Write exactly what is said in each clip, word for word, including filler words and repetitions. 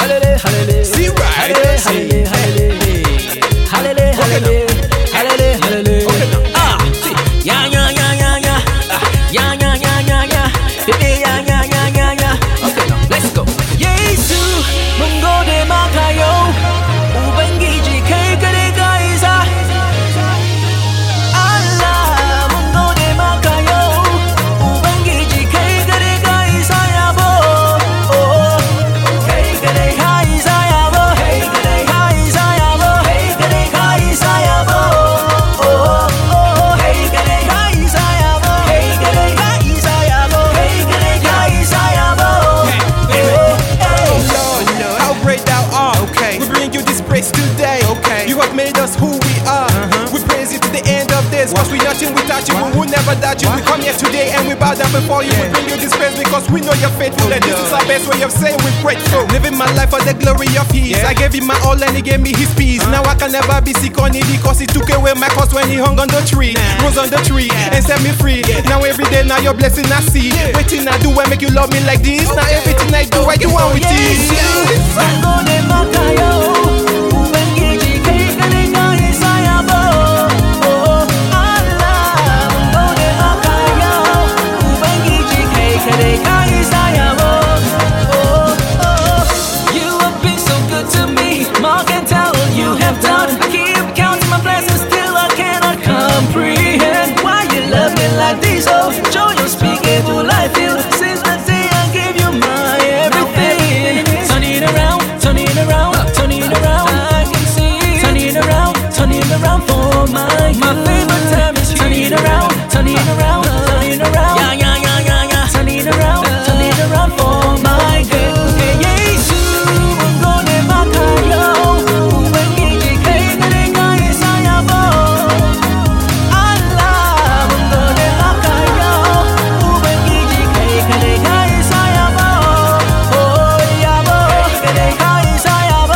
Hallelujah, hallelujah. See right. Hallelujah, hallelujah. Hallelujah, hallelujah. Hallelujah, hallelujah. Okay now. Ah, yeah, yeah, yeah, yeah, yeah. Yeah, yeah, yeah, yeah, yeah. Yeah, yeah, yeah, yeah, yeah. Okay now. Let's go. 예수 문고대 막아요 우방기지 케이크리가 이사 알라 문고대 막아요 우방기지 케이크리가 이사야보 케이크리가 이사야보 케이크리가 이사야보 케이크리가 이사야보 케이크리가 이사야보 케이크리가 이사야보 케이크리가 이사야보 How great thou art. Okay. We bring you this praise today. Okay. You have made us who we are. Uh-huh. We praise you to the end of this. Cause we nothing without you. What? We will never doubt you. What? We come here today and we bow down before you. Yeah. We bring you this praise because we know you're faithful. Oh, and this is our best way of saying we're grateful. Living my life for the glory of His. Yeah. I gave Him my all and He gave me His peace. Uh-huh. Now I can never be sick or needy cause He took away my cause when He hung on the tree. Nah. Rose on the tree yeah. and set me free. Yeah. Now every day, now your blessing I see. Yeah. Waiting I do and make you love me like this. Okay. Now everything I do, I do one with this. 문고대 막아요 우방기지 케이크리가 이사야보 알라 문고대 막아요 우방기지 케이크리가 이사야보 You have been so good to me more can tell you have done I keep counting my blessings still I cannot comprehend why you love me like this oh joy you're speaking to life you since the day I gave you my everything turn it around turn it around turn it around I can see turn it around turn it around for my my favorite time is turn it around turn it around turn it around yeah yeah yeah yeah yeah turn it around turn it around for my good 예수 문고대 막아요 우방기지 케이크리가 이사야보 알라 문고대 막아요 우방기지 케이크리가 이사야보 오야보 케이크리가 이사야보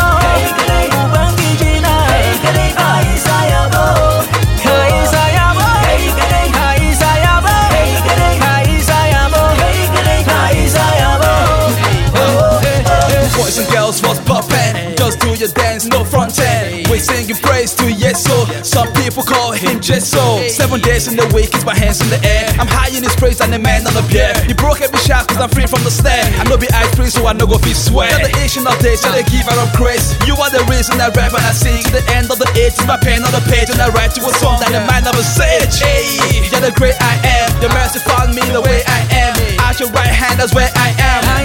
우방기지나 케이크리가 이사야보 가이사야보 케이크리가 이사야보 케이크리가 이사야보 케이크리가 이사야보 Boys and girls, what's poppin'? Just do your dance, no front end. We singing praise to Yeso. Some people call him Jeso. Seven days in the week, it's my hands in the air. I'm high in his praise and a man on the beer. He broke every shaft cause I'm free from the snare. I know be ice free so I know go feel sweat. You're the ancient of days, you're the giver of grace. You are the reason I rap and I sing. To the end of the age, my pen on the page. And I write you a song that the mind of a sage. Hey, you're the great I am. Your mercy found me the way I am. At your right hand, that's where I am.